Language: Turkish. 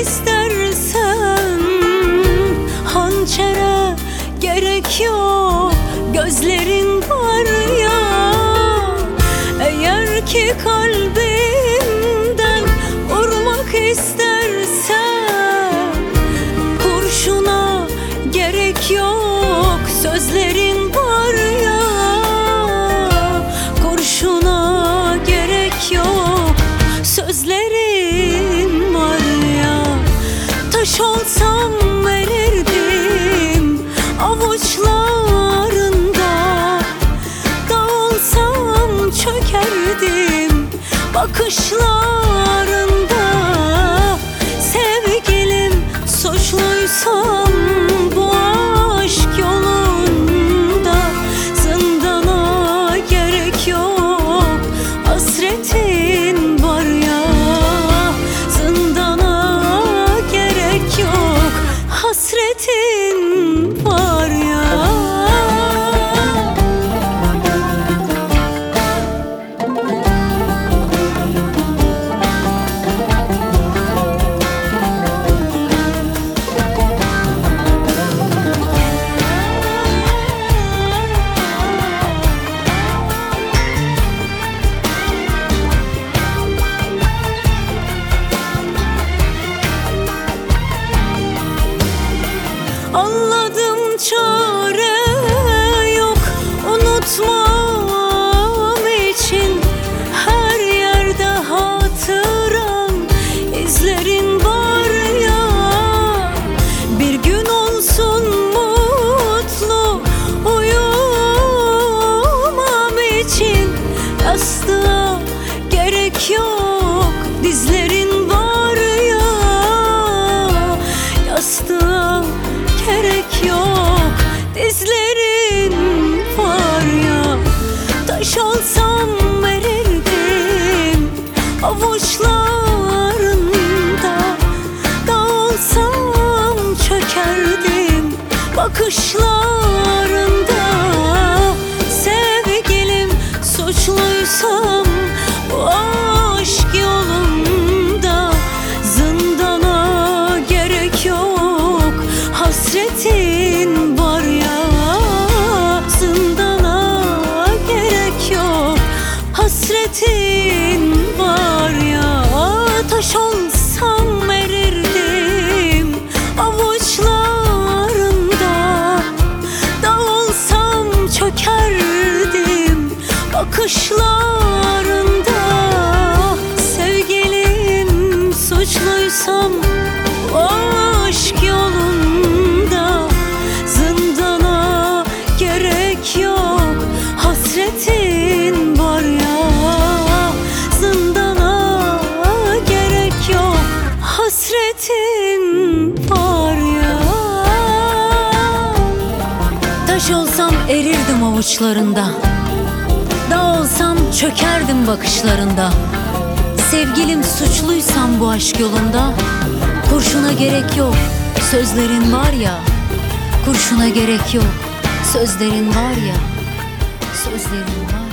istersen hançere gerek yok, gözlerin var ya. Eğer ki kalbimden vurmak istersen kurşuna gerek yok, sözlerin var ya. Kurşuna gerek yok, sözlerin var ya. Taş olsam verirdim avuçlarında, dağ olsam çökerdim bakışlarında. Sevgilim suçluysam bu aşk yolunda, zindana gerek yok, hasretin var ya. Zindana gerek yok, hasretin var ya. Anladım, çare yok unutmam için. Her yerde hatıran izlerin var ya. Bir gün olsun mutlu uyumam için yastığa gerek yok, dizlerin var ya. Yastığa gerek yok, dizlerin var ya. Taş olsam verirdim avuçlarında, dağ olsam çökerdim bakışlarında. Sevgilim suçluysam bu aşk yolunda, zindana gerek yok, hasretin var ya. Zindana gerek yok, hasretin var ya. Taş olsam verirdim avuçlarında, dağ olsam çökerdim bakışlarında. Sevgilim suçluysam o aşk yolunda, zindana gerek yok, hasretin var ya. Zindana gerek yok, hasretin var ya. Taş olsam erirdim avuçlarında, dağ olsam çökerdim bakışlarında. Sevgilim suçluysam bu aşk yolunda, kurşuna gerek yok, sözlerin var ya. Kurşuna gerek yok, sözlerin var ya. Sözlerin var.